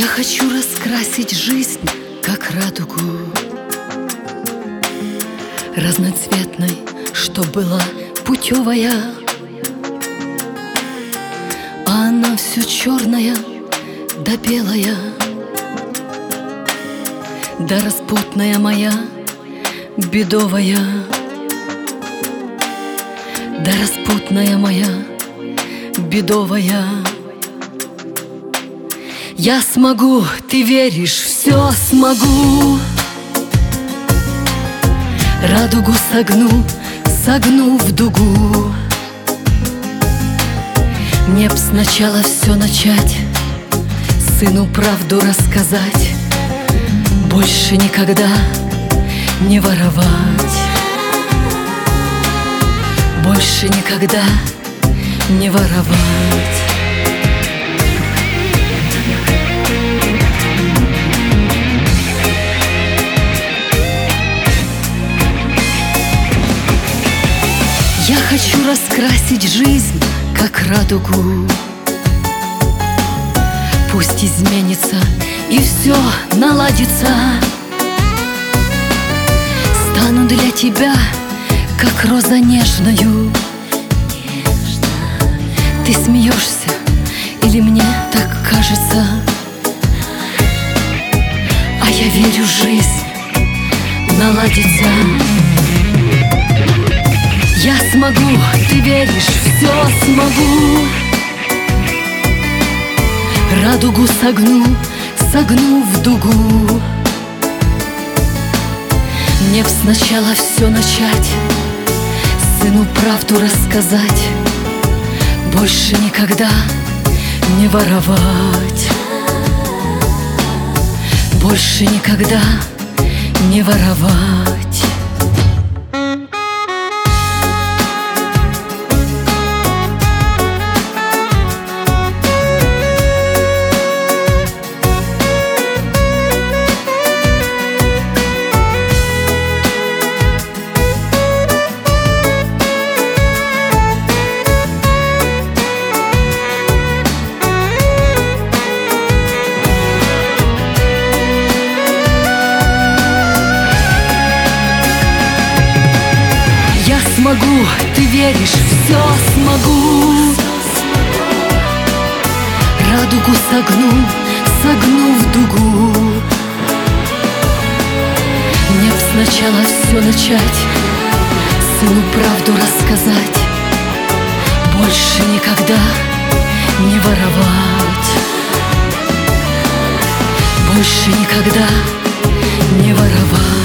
Я хочу раскрасить жизнь, как радугу, разноцветной, что была путевая, а она все черная да белая, да распутная моя бедовая, да распутная моя бедовая. Я смогу, ты веришь, все смогу. Радугу согну, согну в дугу. Мне б сначала все начать, сыну правду рассказать, больше никогда не воровать, больше никогда не воровать. Я хочу раскрасить жизнь, как радугу. Пусть изменится и все наладится. Стану для тебя, как роза нежною. Ты смеешься или мне так кажется? А я верю, жизнь наладится. Я смогу, ты веришь, все смогу. Радугу согну, согну в дугу. Мне б сначала все начать, сыну правду рассказать, больше никогда не воровать, больше никогда не воровать. Смогу, ты веришь, все смогу. Радугу согну, согну в дугу. Мне б сначала все начать, сыну правду рассказать, больше никогда не воровать, больше никогда не воровать.